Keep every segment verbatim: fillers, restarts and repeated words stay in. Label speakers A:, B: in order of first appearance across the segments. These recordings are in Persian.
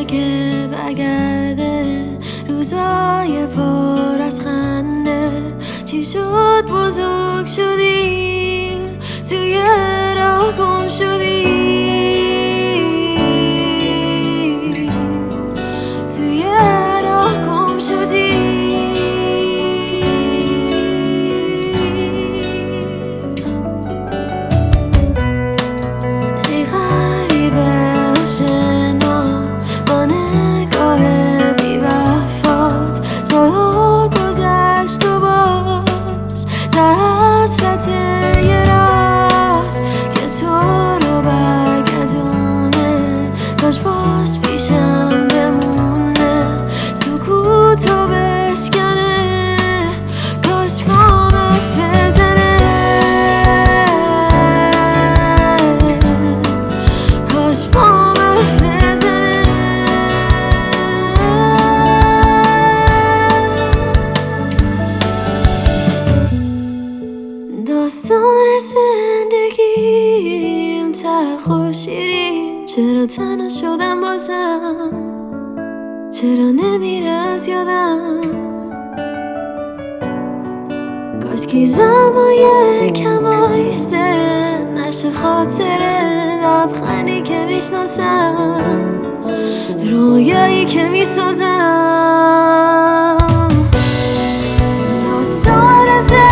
A: که برگرده روزای پر از خنده. چی شد بزرگ شدی توی راه گم شدی، توی راه گم شدی. ای غریبه آشنا با نگاه بی وفات، سالها گذشت و باز در حسرت یه راست که تو رو برگردونه. کاش باز پیشم بمونه سکوتو بشکنه، کاش پام بزنه، کاش پام بزنه. داستان زندگیم تلخ و شیرین، چرا تنها شدم بازم، چرا نمیره از یادم. کاش کی زمای کم آیسته نشه خاطر لبخندی که میشناسم، رویایی که میسازم. داستان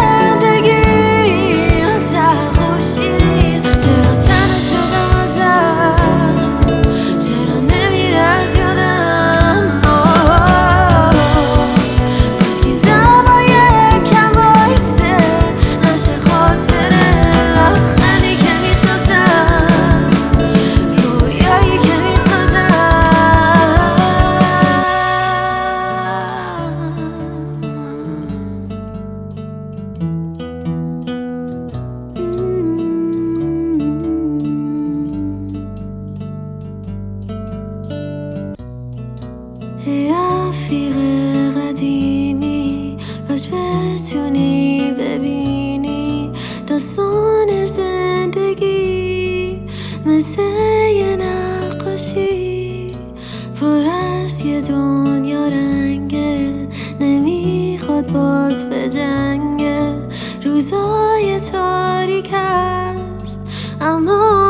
A: زندگی تلخ و شیرین، چرا تنها شدم ازم، چرا نمیره از یادم. کاش کی زمای کم بایسته نشه خاطر لبخندی که میشناسم، رویایی که میسازم. ای رفیق قدیمی، کاش بتونی ببینی داستان زندگی مثل یه نقاشی پر از یه دنیا رنگه، نمیخواد بات به جنگه. روزای تاریک هست اما